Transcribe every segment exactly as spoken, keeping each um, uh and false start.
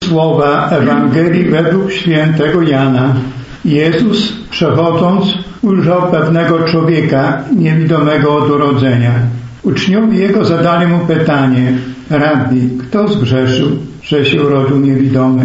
Słowa Ewangelii według świętego Jana. Jezus, przechodząc, ujrzał pewnego człowieka niewidomego od urodzenia. Uczniowie Jego zadali Mu pytanie: Rabbi, kto zgrzeszył, że się urodził niewidomy?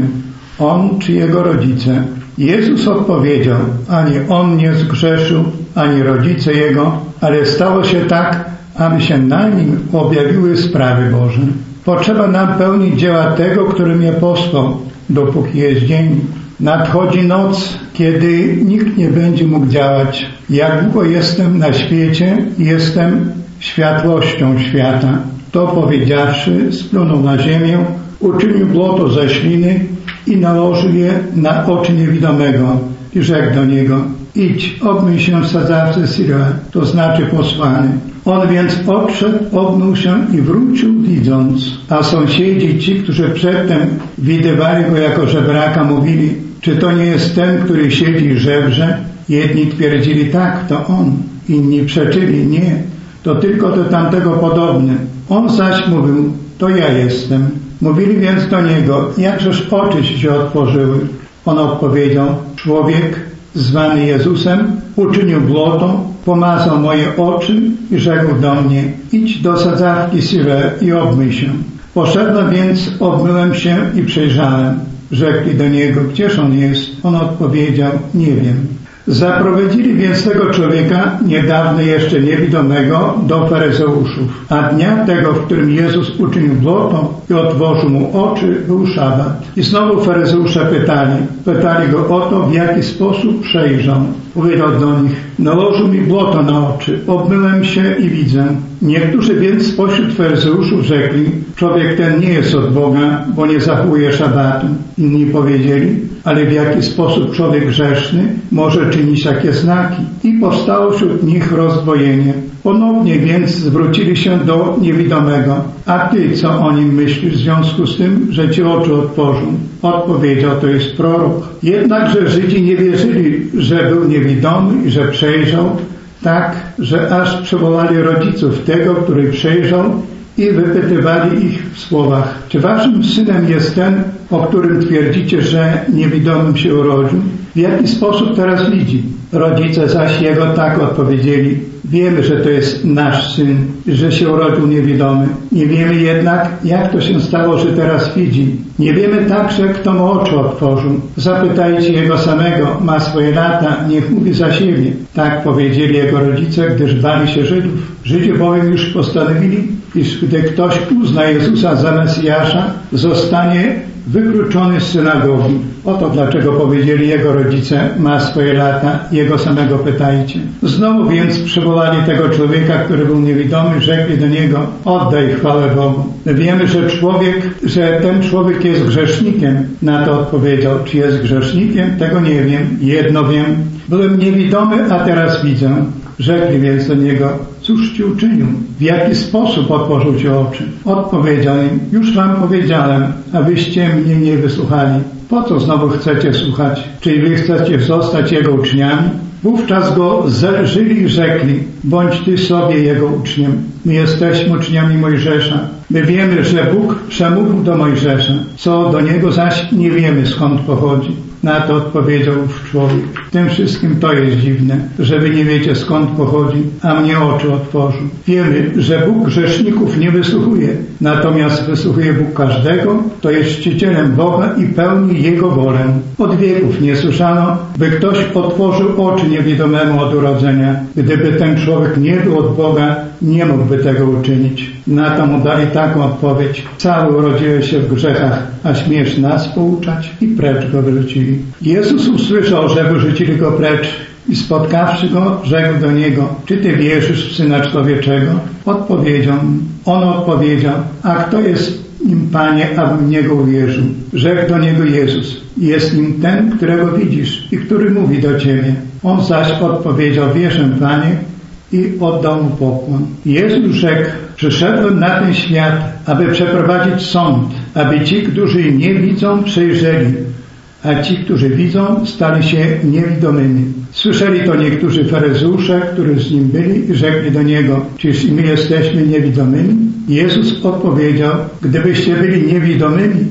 On czy jego rodzice? Jezus odpowiedział: ani on nie zgrzeszył, ani rodzice jego, ale stało się tak, aby się na nim objawiły sprawy Boże. Potrzeba nam pełnić dzieła tego, który mnie posłał, dopóki jest dzień. Nadchodzi noc, kiedy nikt nie będzie mógł działać. Jak długo jestem na świecie, jestem światłością świata. To powiedziawszy, splunął na ziemię, uczynił błoto ze śliny i nałożył je na oczy niewidomego i rzekł do niego: idź, obmyj się w sadzawce Siloe, to znaczy posłany. On więc odszedł, obmył się i wrócił widząc. A sąsiedzi, ci, którzy przedtem widywali go jako żebraka, mówili: czy to nie jest ten, który siedzi i żebrze? Jedni twierdzili: tak, to on. Inni przeczyli: nie, to tylko do tamtego podobny. On zaś mówił: to ja jestem. Mówili więc do niego: jakżeż oczy ci się otworzyły? On odpowiedział: człowiek zwany Jezusem uczynił błoto, pomazał moje oczy i rzekł do mnie: idź do sadzawki Siloe i obmyj się. Poszedłem więc, obmyłem się i przejrzałem. Rzekli do niego: gdzież on jest? On odpowiedział: nie wiem. Zaprowadzili więc tego człowieka, niedawno jeszcze niewidomego, do faryzeuszów. A dnia tego, w którym Jezus uczynił błoto i otworzył mu oczy, był szabat. I znowu faryzeusze pytali, pytali go o to, w jaki sposób przejrzał. Powiedział do nich: nałożył mi błoto na oczy, obmyłem się i widzę. Niektórzy więc spośród faryzeuszów rzekli: człowiek ten nie jest od Boga, bo nie zachowuje szabatu. Inni powiedzieli: ale w jaki sposób człowiek grzeszny może czynić takie znaki? I powstało wśród nich rozdwojenie. Ponownie więc zwrócili się do niewidomego: a ty co o nim myślisz w związku z tym, że ci oczy otworzył? Odpowiedział: to jest prorok. Jednakże Żydzi nie wierzyli, że był niewidomy i że przejrzał, tak, że aż przywołali rodziców tego, który przejrzał, i wypytywali ich w słowach: czy waszym synem jest ten, o którym twierdzicie, że niewidomym się urodził? W jaki sposób teraz widzi? Rodzice zaś jego tak odpowiedzieli: wiemy, że to jest nasz syn, że się urodził niewidomy. Nie wiemy jednak, jak to się stało, że teraz widzi. Nie wiemy także, kto mu oczy otworzył. Zapytajcie jego samego, ma swoje lata, niech mówi za siebie. Tak powiedzieli jego rodzice, gdyż bali się Żydów. Żydzi bowiem już postanowili, iż gdy ktoś uzna Jezusa za Mesjasza, zostanie wykluczony z synagogi. Oto dlaczego powiedzieli jego rodzice: ma swoje lata, jego samego pytajcie. Znowu więc przywołali tego człowieka, który był niewidomy, rzekli do niego: oddaj chwałę Bogu. Wiemy, że człowiek, że ten człowiek jest grzesznikiem. Na to odpowiedział: czy jest grzesznikiem? Tego nie wiem. Jedno wiem: byłem niewidomy, a teraz widzę. Rzekli więc do niego: cóż ci uczynił? W jaki sposób otworzył ci oczy? Odpowiedział im: już wam powiedziałem, a wyście mnie nie wysłuchali. Po co znowu chcecie słuchać? Czy wy chcecie zostać jego uczniami? Wówczas go zelżyli i rzekli: bądź ty sobie jego uczniem. My jesteśmy uczniami Mojżesza. My wiemy, że Bóg przemówił do Mojżesza. Co do niego zaś nie wiemy, skąd pochodzi. Na to odpowiedział ów człowiek: w tym wszystkim to jest dziwne, że wy nie wiecie, skąd pochodzi, a mnie oczy otworzył. Wiemy, że Bóg grzeszników nie wysłuchuje, natomiast wysłuchuje Bóg każdego, kto jest czcicielem Boga i pełni Jego wolę. Od wieków nie słyszano, by ktoś otworzył oczy niewidomemu od urodzenia. Gdyby ten człowiek nie był od Boga, nie mógłby tego uczynić. Na to mu dali taką odpowiedź: cały urodziłeś się w grzechach, a śmiesz nas pouczać? I precz go wyrzucili. Jezus usłyszał, że wyrzucili go precz i spotkawszy go, rzekł do niego: czy ty wierzysz w Syna Człowieczego? Odpowiedział. On odpowiedział: a kto jest nim, Panie, abym w niego uwierzył? Rzekł do niego Jezus: jest nim ten, którego widzisz i który mówi do ciebie. On zaś odpowiedział: wierzę, Panie, i oddał mu pokłon. Jezus rzekł: przyszedłem na ten świat, aby przeprowadzić sąd, aby ci, którzy nie widzą, przejrzeli, a ci, którzy widzą, stali się niewidomymi. Słyszeli to niektórzy faryzeusze, którzy z nim byli, i rzekli do niego: czyż i my jesteśmy niewidomymi? Jezus odpowiedział: gdybyście byli niewidomymi,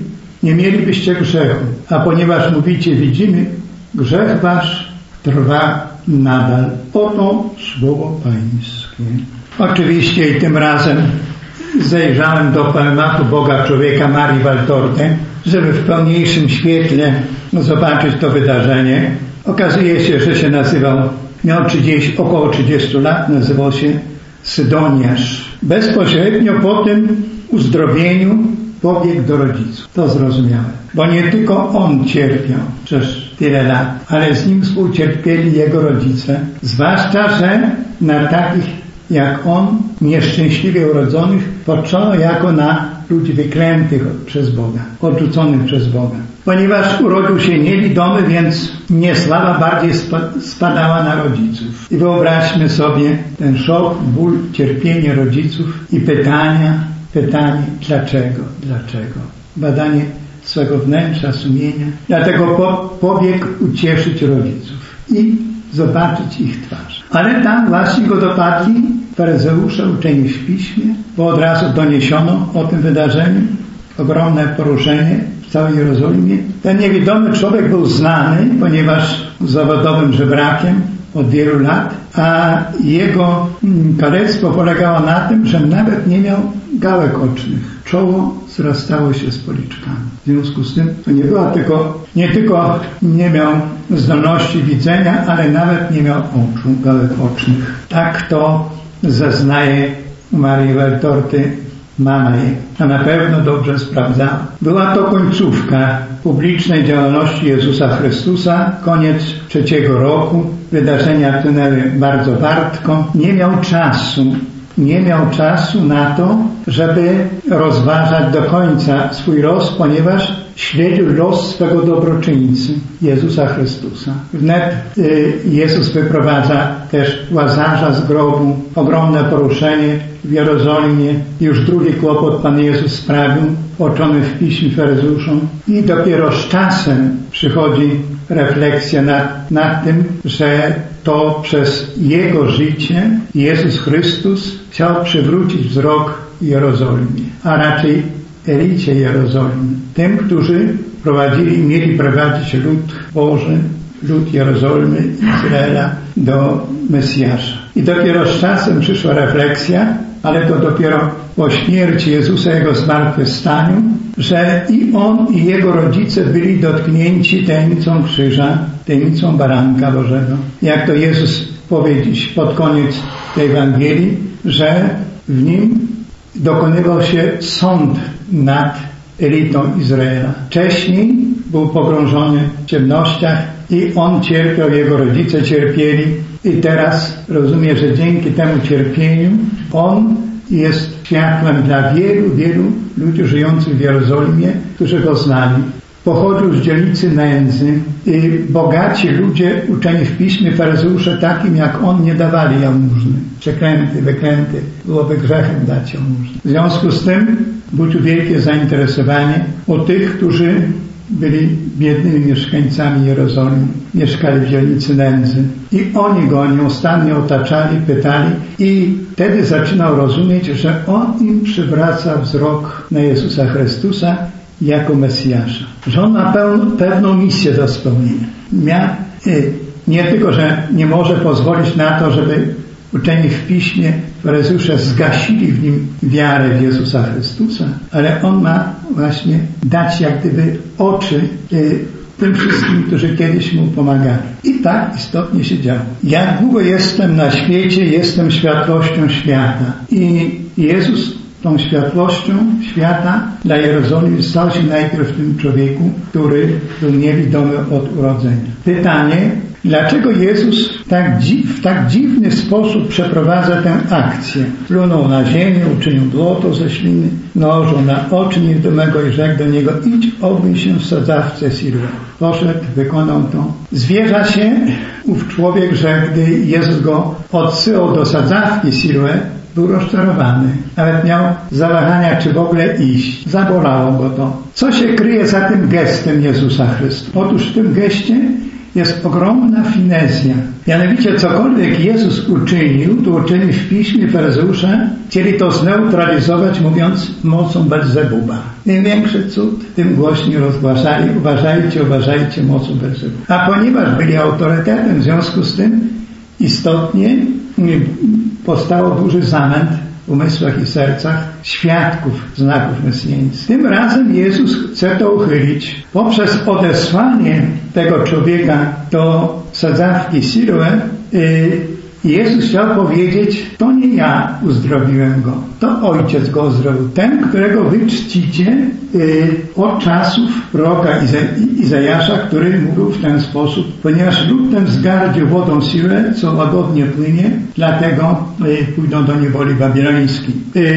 nie mielibyście grzechu, a ponieważ mówicie, widzimy, grzech wasz trwa nadal. Oto słowo Pańskie. Oczywiście i tym razem zajrzałem do poematu Boga człowieka Marii Waltorty, żeby w pełniejszym świetle zobaczyć to wydarzenie. Okazuje się, że się nazywał, miał trzydzieści, około trzydziestu lat, nazywał się Sydoniarz. Bezpośrednio po tym uzdrowieniu pobiegł do rodziców. To zrozumiałe. Bo nie tylko on cierpiał przez tyle lat, ale z nim współcierpieli jego rodzice. Zwłaszcza, że na takich jak on, nieszczęśliwie urodzonych, patrzono jako na ludzi wyklętych przez Boga, odrzuconych przez Boga. Ponieważ urodził się niewidomy, więc niesława bardziej spadała na rodziców. I wyobraźmy sobie ten szok, ból, cierpienie rodziców i pytania, pytanie, dlaczego, dlaczego? Badanie swego wnętrza, sumienia. Dlatego po, pobiegł ucieszyć rodziców i zobaczyć ich twarz. Ale tam właśnie go dopadli faryzeusze, uczeni w piśmie, bo od razu doniesiono o tym wydarzeniu. Ogromne poruszenie w całej Jerozolimie. Ten niewidomy człowiek był znany, ponieważ zawodowym żebrakiem od wielu lat, a jego kalectwo polegało na tym, że nawet nie miał gałek ocznych. Czoło zrastało się z policzkami. W związku z tym to nie była tylko, nie tylko nie miał zdolności widzenia, ale nawet nie miał oczu, gałek ocznych. Tak to zeznaje Marii Waltorty mama jej, a na pewno dobrze sprawdzała. Była to końcówka publicznej działalności Jezusa Chrystusa, koniec trzeciego roku. Wydarzenia płynęły bardzo wartko. Nie miał czasu, nie miał czasu na to, żeby rozważać do końca swój los, ponieważ śledził los swego dobroczyńcy, Jezusa Chrystusa. Wnet y, Jezus wyprowadza też Łazarza z grobu, ogromne poruszenie w Jerozolimie. Już drugi kłopot Pan Jezus sprawił, oczony w piśmie faryzeuszom. I dopiero z czasem przychodzi refleksja nad, nad tym, że to przez Jego życie Jezus Chrystus chciał przywrócić wzrok Jerozolimie, a raczej elicie Jerozolimy. Tym, którzy prowadzili i mieli prowadzić lud Boży, lud Jerozolimy, Izraela do Mesjasza. I dopiero z czasem przyszła refleksja, ale to dopiero po śmierci Jezusa, Jego zmartwychwstaniu, że i On, i Jego rodzice byli dotknięci tajemnicą krzyża, tajemnicą baranka Bożego. Jak to Jezus powiedzieć pod koniec tej Ewangelii, że w Nim dokonywał się sąd nad elitą Izraela. Wcześniej był pogrążony w ciemnościach i on cierpiał, jego rodzice cierpieli i teraz rozumie, że dzięki temu cierpieniu on jest światłem dla wielu, wielu ludzi żyjących w Jerozolimie, którzy go znali. Pochodził z dzielnicy nędzy i bogaci ludzie uczeni w piśmie, faryzeusze takim jak on nie dawali jałmużny. Przeklęty, wyklęty, byłoby grzechem dać jałmużny. W związku z tym budził wielkie zainteresowanie u tych, którzy byli biednymi mieszkańcami Jerozolimy, mieszkali w dzielnicy nędzy. I oni go nieustannie otaczali, pytali i wtedy zaczynał rozumieć, że on im przywraca wzrok na Jezusa Chrystusa jako Mesjasza. Że on ma pełną, pewną misję do spełnienia. Mia, nie tylko, że nie może pozwolić na to, żeby uczeni w piśmie, faryzeusze zgasili w nim wiarę w Jezusa Chrystusa, ale on ma właśnie dać jak gdyby oczy y, tym wszystkim, którzy kiedyś mu pomagali. I tak istotnie się działo. Ja długo jestem na świecie, jestem światłością świata. I Jezus tą światłością świata dla Jerozolimy stał się najpierw w tym człowieku, który był niewidomy od urodzenia. Pytanie, dlaczego Jezus tak dziw, w tak dziwny sposób przeprowadza tę akcję? Plunął na ziemię, uczynił błoto ze śliny, nałożył na oczy niewidomego i rzekł do niego: idź, obmyj się w sadzawce Siloe. Poszedł, wykonał to. Zwierza się ów człowiek, że gdy Jezus go odsyłał do sadzawki Siloe, był rozczarowany. Nawet miał zawahania, czy w ogóle iść. Zabolało go to. Co się kryje za tym gestem Jezusa Chrystusa? Otóż w tym geście jest ogromna finezja. Mianowicie cokolwiek Jezus uczynił, to uczynił w piśmie faryzeusze, chcieli to zneutralizować, mówiąc mocą Belzebuba. Im większy cud, tym głośniej rozgłaszali, uważajcie, uważajcie, mocą Belzebuba. A ponieważ byli autorytetem, w związku z tym istotnie powstało duży zamęt w umysłach i sercach świadków znaków mesjańskich. Tym razem Jezus chce to uchylić. Poprzez odesłanie tego człowieka do sadzawki Siloe Jezus chciał powiedzieć, to nie ja uzdrowiłem go, to Ojciec go uzdrowił. Ten, którego wy czcicie od czasów proroka Izajasza, który mówił w ten sposób, ponieważ lud ten wzgardził wodą Siloe, co łagodnie płynie, dlatego pójdą do niewoli babilońskiej.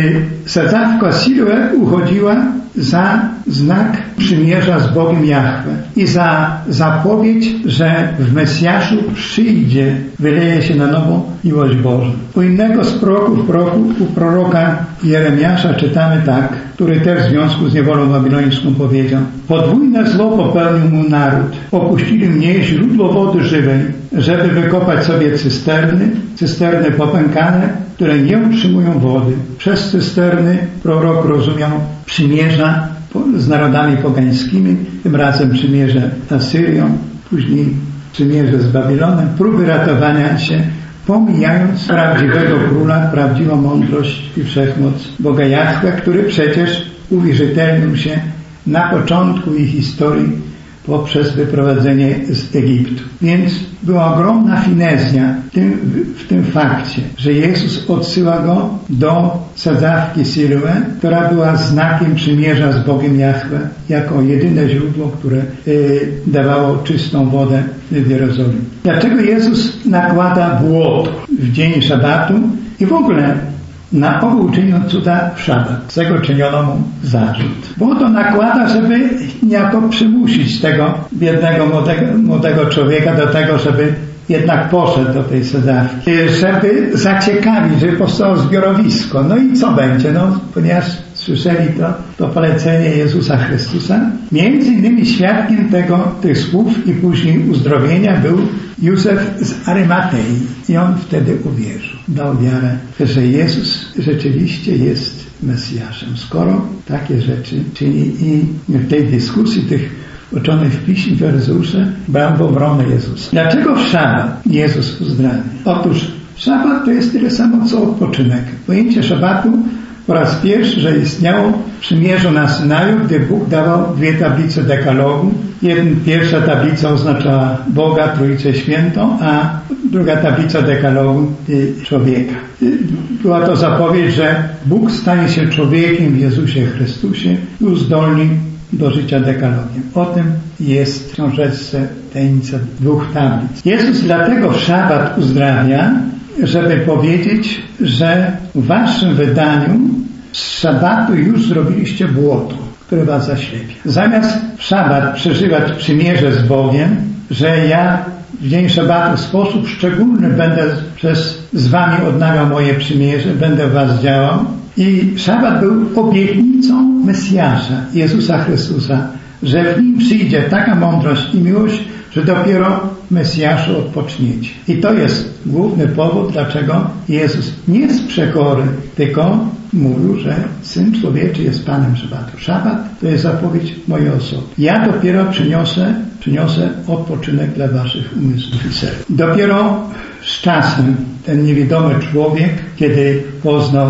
Sadzawka Siloe uchodziła za znak przymierza z Bogiem Jahwe i za zapowiedź, że w Mesjaszu przyjdzie, wyleje się na nowo miłość Boża. U innego z proroków, proroku, u proroka Jeremiasza czytamy tak, który też w związku z niewolą babilońską powiedział: podwójne zło popełnił mu naród. Opuścili mnie źródło wody żywej, żeby wykopać sobie cysterny, cysterny popękane, które nie utrzymują wody. Przez cysterny prorok rozumiał przymierza z narodami pogańskimi, tym razem przymierze z Asyrią, później przymierze z Babilonem, próby ratowania się, pomijając prawdziwego króla, prawdziwą mądrość i wszechmoc Boga Jahwe, który przecież uwierzytelnił się na początku ich historii poprzez wyprowadzenie z Egiptu. Więc była ogromna finezja w tym, w tym fakcie, że Jezus odsyła go do sadzawki Siloe, która była znakiem przymierza z Bogiem Jahwe, jako jedyne źródło, które y, dawało czystą wodę w Jerozolimie. Dlaczego Jezus nakłada błoto w dzień szabatu i w ogóle na ogół czynią cuda w szabat? Z tego czyniono mu zarzut. Bo to nakłada, żeby niejako przymusić tego biednego, młodego, młodego człowieka do tego, żeby jednak poszedł do tej sadzawki. Żeby zaciekawić, żeby powstało zbiorowisko. No i co będzie? No, ponieważ słyszeli to, to polecenie Jezusa Chrystusa. Między innymi świadkiem tego, tych słów i później uzdrowienia był Józef z Arymatei. I on wtedy uwierzył. Dał wiarę, że Jezus rzeczywiście jest Mesjaszem. Skoro takie rzeczy czyni i w tej dyskusji tych uczonych w piśmie faryzeusze brał w obronę Jezusa. Dlaczego w szabat Jezus uzdrawia? Otóż szabat to jest tyle samo co odpoczynek. Pojęcie szabatu po raz pierwszy, że istniało w przymierzu na Synaju, gdy Bóg dawał dwie tablice dekalogu. Jedna, pierwsza tablica oznaczała Boga, Trójcę Świętą, a druga tablica dekalogu człowieka. Była to zapowiedź, że Bóg stanie się człowiekiem w Jezusie Chrystusie i uzdolni do życia dekalogiem. O tym jest w książeczce tajemnica dwóch tablic. Jezus dlatego w szabat uzdrawia, żeby powiedzieć, że w waszym wydaniu z szabatu już zrobiliście błoto, które was zaślepia. Zamiast w szabat przeżywać przymierze z Bogiem, że ja w dzień szabatu w sposób szczególny będę przez z wami odnawiał moje przymierze, będę w was działał. I szabat był obietnicą Mesjasza, Jezusa Chrystusa, że w nim przyjdzie taka mądrość i miłość, że dopiero w Mesjaszu odpoczniecie. I to jest główny powód, dlaczego Jezus nie jest przekory, tylko mówił, że Syn Człowieczy jest Panem szabatu. Szabat to jest zapowiedź mojej osoby. Ja dopiero przyniosę, przyniosę odpoczynek dla waszych umysłów i serc. Dopiero z czasem ten niewidomy człowiek, kiedy poznał,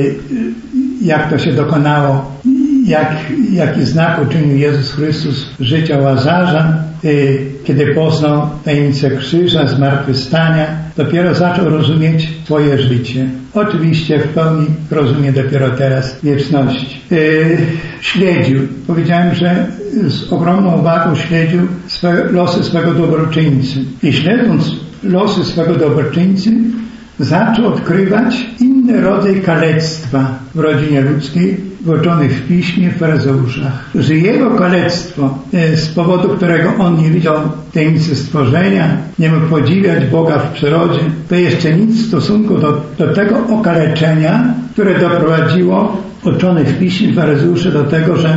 jak to się dokonało, jak, jaki znak uczynił Jezus Chrystus życia Łazarza, kiedy poznał tajemnicę krzyża, zmartwychwstania, dopiero zaczął rozumieć swoje życie. Oczywiście w pełni rozumie dopiero teraz wieczności. Śledził. Powiedziałem, że z ogromną uwagą śledził swe, losy swego dobroczyńcy. I śledząc losy swego dobroczyńcy, zaczął odkrywać inny rodzaj kalectwa w rodzinie ludzkiej, włączonych w piśmie, w faryzeuszach. Że jego kalectwo, z powodu którego on nie widział tajemnicy stworzenia, nie mógł podziwiać Boga w przyrodzie, to jeszcze nic w stosunku do, do tego okaleczenia, które doprowadziło uczonych w piśmie faryzeusze do tego, że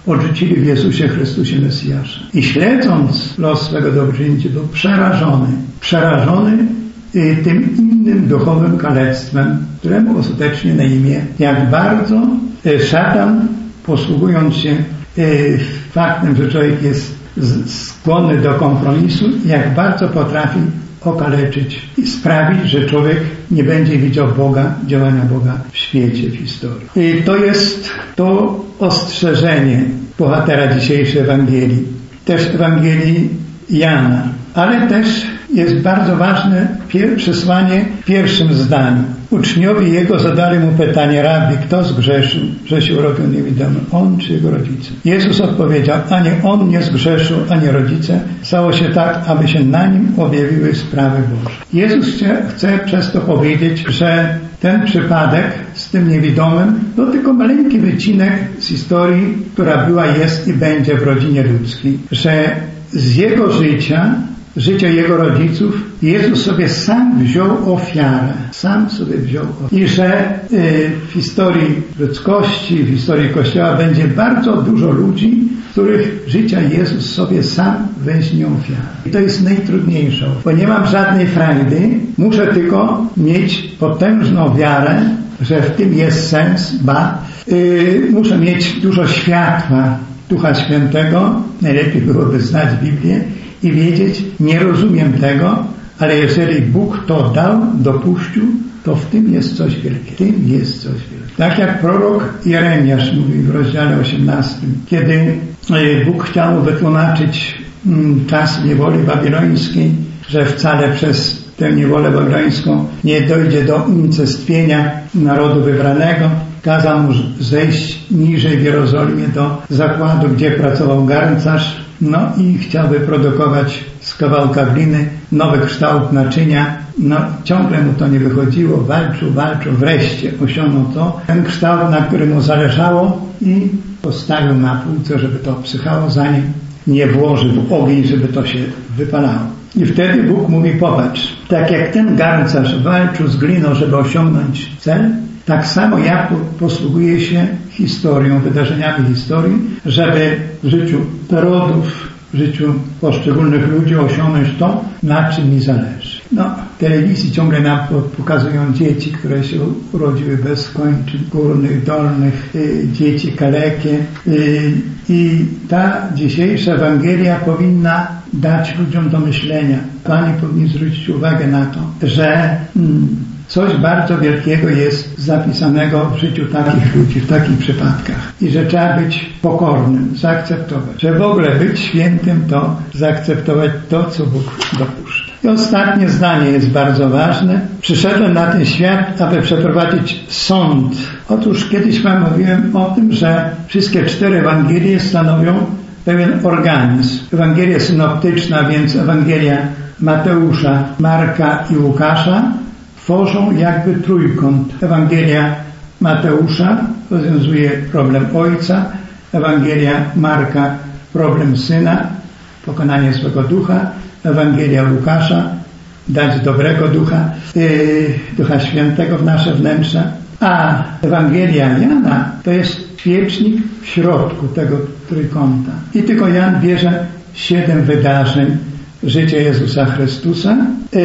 odrzucili w Jezusie Chrystusie Mesjasza. I śledząc los swego dobroczyńcy, był przerażony. Przerażony y, tym innym duchowym kalectwem, któremu ostatecznie na imię, jak bardzo y, szatan, posługując się y, faktem, że człowiek jest z, skłonny do kompromisu, jak bardzo potrafi okaleczyć i sprawić, że człowiek nie będzie widział Boga, działania Boga w świecie, w historii. I to jest to ostrzeżenie bohatera dzisiejszej Ewangelii. Też Ewangelii Jana. Ale też jest bardzo ważne przesłanie w pierwszym zdaniu. Uczniowie jego zadali mu pytanie: Rabbi, kto zgrzeszył, że się urodził niewidomy, on czy jego rodzice? Jezus odpowiedział: ani on nie zgrzeszył, ani rodzice. Stało się tak, aby się na nim objawiły sprawy Boże. Jezus chce, chce przez to powiedzieć, że ten przypadek z tym niewidomym to tylko maleńki wycinek z historii, która była, jest i będzie w rodzinie ludzkiej. Że z jego życia, życia jego rodziców, Jezus sobie sam wziął ofiarę. Sam sobie wziął ofiarę. I że y, w historii ludzkości, w historii Kościoła będzie bardzo dużo ludzi, których życia Jezus sobie sam weźmie ofiarę. I to jest najtrudniejsze, bo nie mam żadnej frajdy, muszę tylko mieć potężną wiarę, że w tym jest sens, ba, y, muszę mieć dużo światła Ducha Świętego, najlepiej byłoby znać Biblię i wiedzieć, nie rozumiem tego, ale jeżeli Bóg to dał, dopuścił, to w tym jest coś wielkiego. W tym jest coś wielkiego. Tak jak prorok Jeremiasz mówi w rozdziale osiemnastym, kiedy Bóg chciał wytłumaczyć czas niewoli babilońskiej, że wcale przez tę niewolę babilońską nie dojdzie do unicestwienia narodu wybranego, kazał mu zejść niżej w Jerozolimie do zakładu, gdzie pracował garncarz, no i chciał wyprodukować z kawałka gliny nowy kształt naczynia. No ciągle mu to nie wychodziło, walczył, walczył, wreszcie osiągnął to. Ten kształt, na którym mu zależało, i postawił na półce, żeby to obsychało, zanim nie włożył w ogień, żeby to się wypalało. I wtedy Bóg mówi: popatrz, tak jak ten garncarz walczył z gliną, żeby osiągnąć cel, tak samo ja posługuję się historią, wydarzeniami historii, żeby w życiu narodów, w życiu poszczególnych ludzi osiągnąć to, na czym mi zależy. No, w telewizji ciągle nam pokazują dzieci, które się urodziły bez kończyn górnych, dolnych, y, dzieci kalekie. Y, I ta dzisiejsza Ewangelia powinna dać ludziom do myślenia. Pani powinni zwrócić uwagę na to, że mm, coś bardzo wielkiego jest zapisanego w życiu takich ludzi, w takich przypadkach. I że trzeba być pokornym, zaakceptować. Że w ogóle być świętym to zaakceptować to, co Bóg dopuszcza. I ostatnie zdanie jest bardzo ważne. Przyszedłem na ten świat, aby przeprowadzić sąd. Otóż kiedyś Wam mówiłem o tym, że wszystkie cztery Ewangelie stanowią pewien organizm. Ewangelia synoptyczna, więc Ewangelia Mateusza, Marka i Łukasza, tworzą jakby trójkąt. Ewangelia Mateusza rozwiązuje problem Ojca, Ewangelia Marka problem Syna, pokonanie złego ducha, Ewangelia Łukasza dać dobrego ducha, yy, Ducha Świętego w nasze wnętrza, a Ewangelia Jana to jest świecznik w środku tego trójkąta. I tylko Jan bierze siedem wydarzeń życia Jezusa Chrystusa,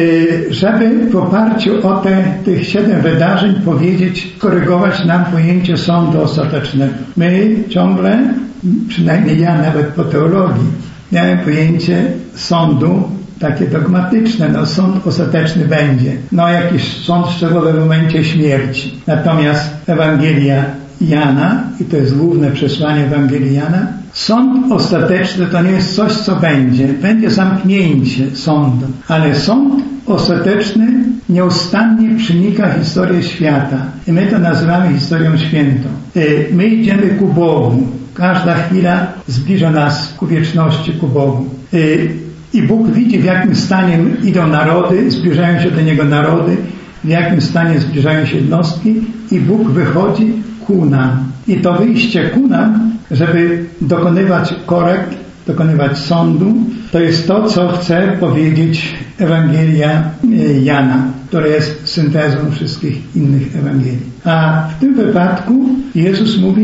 żeby w oparciu o te, tych siedem wydarzeń powiedzieć, korygować nam pojęcie sądu ostatecznego. My ciągle, przynajmniej ja nawet po teologii, miałem pojęcie sądu takie dogmatyczne, no sąd ostateczny będzie, no jakiś sąd szczególny w momencie śmierci. Natomiast Ewangelia Jana, i to jest główne przesłanie Ewangelii Jana, sąd ostateczny to nie jest coś, co będzie. Będzie zamknięcie sądu. Ale sąd ostateczny nieustannie przenika historię świata. I my to nazywamy historią świętą. My idziemy ku Bogu. Każda chwila zbliża nas ku wieczności, ku Bogu. I Bóg widzi, w jakim stanie idą narody, zbliżają się do Niego narody, w jakim stanie zbliżają się jednostki, i Bóg wychodzi ku nam. I to wyjście ku nam, żeby dokonywać korekt, dokonywać sądu, to jest to, co chce powiedzieć Ewangelia Jana, która jest syntezą wszystkich innych Ewangelii. A w tym wypadku Jezus mówi,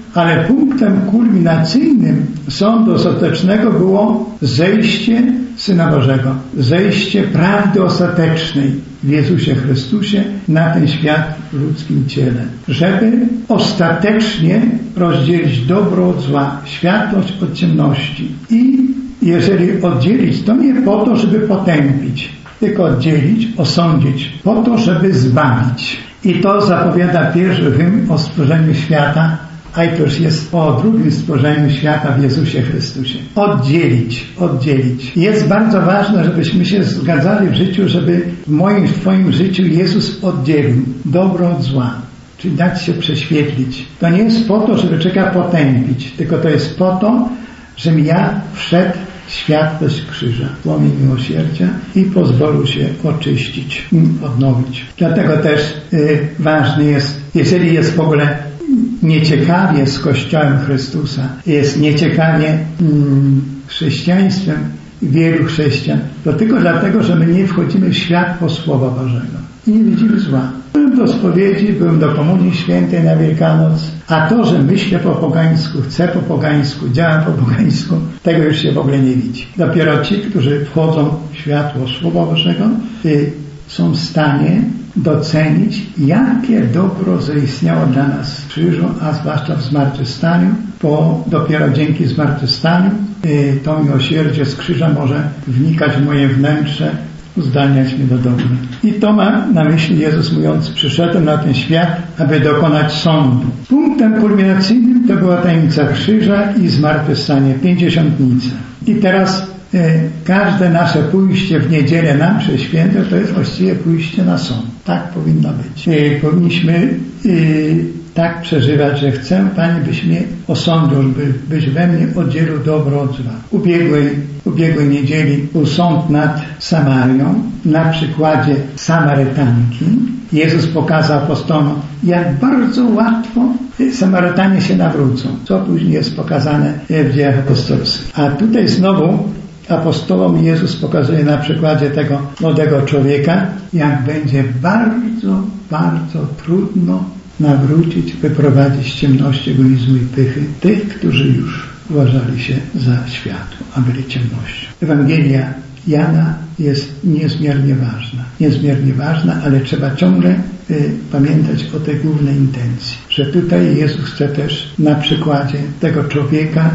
ale punktem kulminacyjnym sądu ostatecznego było zejście Syna Bożego, zejście prawdy ostatecznej w Jezusie Chrystusie na ten świat w ludzkim ciele, żeby ostatecznie rozdzielić dobro od zła, światłość od ciemności. I jeżeli oddzielić, to nie po to, żeby potępić, tylko oddzielić, osądzić, po to, żeby zbawić. I to zapowiada pierwszy hymn o stworzeniu świata, a to już jest o drugim stworzeniu świata w Jezusie Chrystusie. Oddzielić, oddzielić. Jest bardzo ważne, żebyśmy się zgadzali w życiu, żeby w moim, w Twoim życiu Jezus oddzielił dobro od zła, czyli dać się prześwietlić. To nie jest po to, żeby człowieka potępić, tylko to jest po to, żebym ja wszedł w światłość krzyża, płomień miłosierdzia i pozwolił się oczyścić, odnowić. Dlatego też y, ważne jest, jeżeli jest w ogóle nieciekawie z Kościołem Chrystusa, jest nieciekawie mm, chrześcijaństwem wielu chrześcijan, to tylko dlatego, że my nie wchodzimy w światło Słowa Bożego i nie widzimy zła. Byłem do spowiedzi, byłem do Komunii Świętej na Wielkanoc, a to, że myślę po pogańsku, chcę po pogańsku, działam po pogańsku, tego już się w ogóle nie widzi. Dopiero ci, którzy wchodzą w światło Słowa Bożego, y, są w stanie docenić, jakie dobro zaistniało dla nas w krzyżu, a zwłaszcza w zmartwychwstaniu, bo dopiero dzięki zmartwychwstaniu y, to miłosierdzie z krzyża może wnikać w moje wnętrze, uzdalniać mnie do dobra. I to ma na myśli Jezus mówiąc, przyszedłem na ten świat, aby dokonać sądu. Punktem kulminacyjnym to była tajemnica krzyża i zmartwychwstanie, pięćdziesiątnica. I teraz y, każde nasze pójście w niedzielę na mszę świętą to jest właściwie pójście na sąd. Tak powinno być. Y, powinniśmy y, tak przeżywać, że chcę, Panie, byś mnie osądził, by, byś we mnie oddzielił dobro od zła. Ubiegłej, ubiegłej niedzieli był sąd nad Samarią na przykładzie Samarytanki. Jezus pokazał apostołom, jak bardzo łatwo Samarytanie się nawrócą, co później jest pokazane w Dziejach Apostolskich. A tutaj znowu apostołom Jezus pokazuje na przykładzie tego młodego człowieka, jak będzie bardzo, bardzo trudno nawrócić, wyprowadzić z ciemności, egoizmu i pychy tych, którzy już uważali się za światło, a byli ciemnością. Ewangelia Jana jest niezmiernie ważna. Niezmiernie ważna, ale trzeba ciągle y, pamiętać o tej głównej intencji. Że tutaj Jezus chce też na przykładzie tego człowieka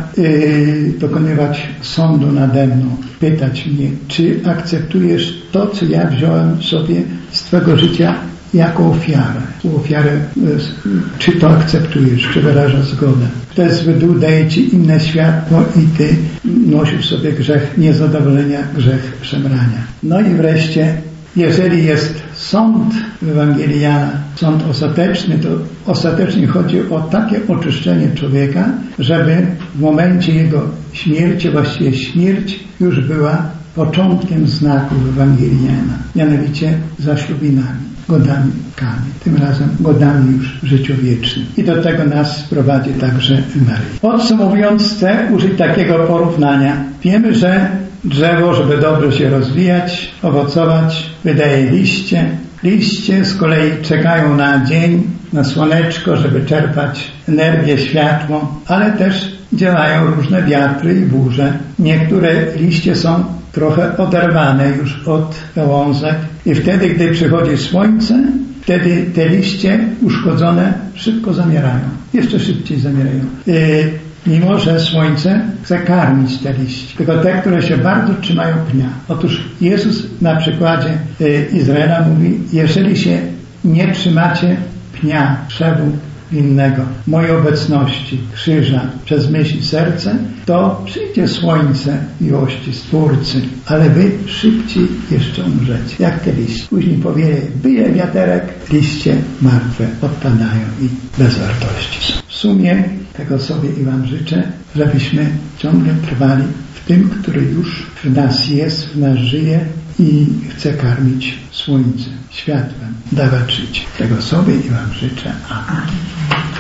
y, dokonywać sądu nade mną. Pytać mnie, czy akceptujesz to, co ja wziąłem sobie z Twego życia jako ofiarę. Ofiarę, czy to akceptujesz, czy wyrażasz zgodę. Kto jest zły duch, daje Ci inne światło i Ty nosisz sobie grzech niezadowolenia, grzech szemrania. No i wreszcie, jeżeli jest sąd w Ewangelii Jana, sąd ostateczny, to ostatecznie chodzi o takie oczyszczenie człowieka, żeby w momencie jego śmierci, właściwie śmierć już była początkiem znaków Ewangelii Jana, mianowicie zaślubinami, godami kami, tym razem godami już w życiu wiecznym. I do tego nas prowadzi także Maryja. Podsumowując, chcę użyć takiego porównania. Wiemy, że drzewo, żeby dobrze się rozwijać, owocować, wydaje liście. Liście z kolei czekają na dzień, na słoneczko, żeby czerpać energię, światło, ale też działają różne wiatry i burze. Niektóre liście są trochę oderwane już od gałązek i wtedy, gdy przychodzi słońce, wtedy te liście uszkodzone szybko zamierają. Jeszcze szybciej zamierają. Yy, mimo, że słońce chce karmić te liście. Tylko te, które się bardzo trzymają pnia. Otóż Jezus na przykładzie yy, Izraela mówi, jeżeli się nie trzymacie pnia, krzewu innego, mojej obecności, krzyża, przez myśl i serce, to przyjdzie słońce miłości Stwórcy, ale wy szybciej jeszcze umrzecie, jak te liście. Później powieje, bije wiaterek, liście martwe odpadają i bez wartości są. W sumie tego sobie i Wam życzę, żebyśmy ciągle trwali w tym, który już w nas jest, w nas żyje i chce karmić słońcem, światłem, dawać życie. Tego sobie i Wam życzę. Amen.